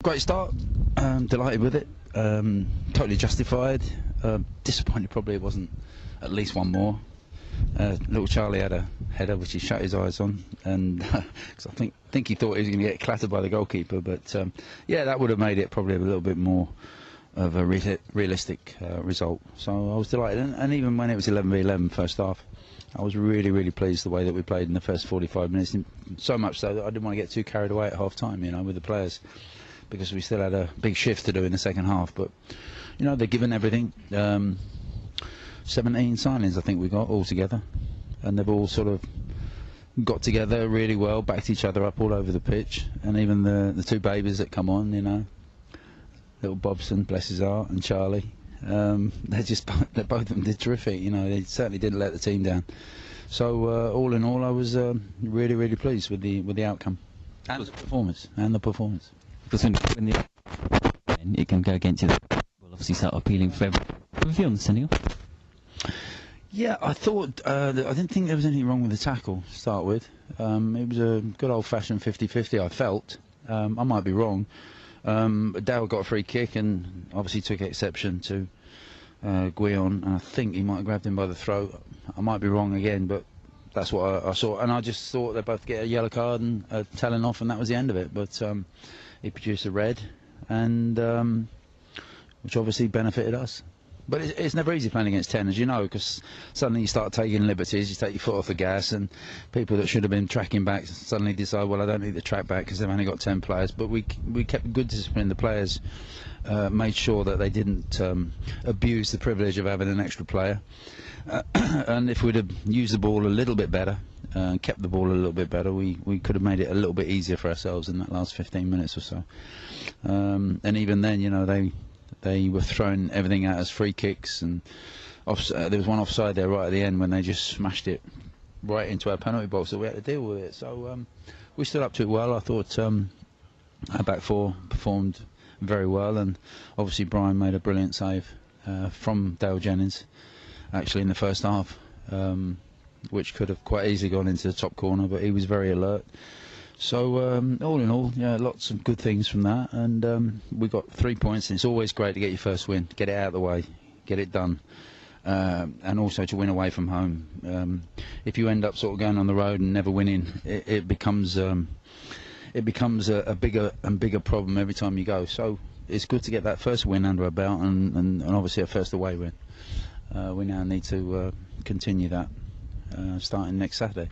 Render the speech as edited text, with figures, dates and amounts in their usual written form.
Great start, delighted with it, totally justified, disappointed probably it wasn't at least one more. Little Charlie had a header which he shut his eyes on, and cause I think he thought he was going to get clattered by the goalkeeper, but yeah, that would have made it probably a little bit more of a realistic result. So I was delighted, and even when it was 11v11 first half, I was really pleased the way that we played in the first 45 minutes, so much so that I didn't want to get too carried away at half time, you know, with the players, because we still had a big shift to do in the second half. But you know, they're given everything. 17 signings I think we got all together, and they've all sort of got together really well, backed each other up all over the pitch, and even the two babies that come on, you know, little Bobson, bless his heart, and Charlie, they both of them did terrific. You know, they certainly didn't let the team down. So all in all, I was really pleased with the outcome and the performance. Because when it can go against you, will obviously start appealing for everyone. Have you on the Senegal? Yeah, I thought I didn't think there was anything wrong with the tackle to start with. It was a good old-fashioned 50-50. I felt. I might be wrong. Dale got a free kick and obviously took exception to Guillon, and I think he might have grabbed him by the throat. I might be wrong again, but that's what I saw. And I just thought they'd both get a yellow card and a telling off, and that was the end of it. But he produced a red, and which obviously benefited us. But it's never easy playing against 10, as you know, because suddenly you start taking liberties, you take your foot off the gas, and people that should have been tracking back suddenly decide, well, I don't need to track back because they've only got 10 players. But we kept good discipline. The players made sure that they didn't abuse the privilege of having an extra player. And if we'd have used the ball a little bit better, kept the ball a little bit better, we could have made it a little bit easier for ourselves in that last 15 minutes or so. And even then, you know, they were throwing everything at us, free kicks, and there was one offside there right at the end when they just smashed it right into our penalty box, so we had to deal with it. So we stood up to it well. I thought our back four performed very well, and obviously Brian made a brilliant save from Dale Jennings, actually in the first half, which could have quite easily gone into the top corner, but he was very alert. So all in all, yeah, lots of good things from that, and we got 3 points, and it's always great to get your first win, get it out of the way, get it done, and also to win away from home. If you end up sort of going on the road and never winning, it becomes a bigger and bigger problem every time you go. So it's good to get that first win under our belt, and obviously a first away win. We now need to continue that starting next Saturday.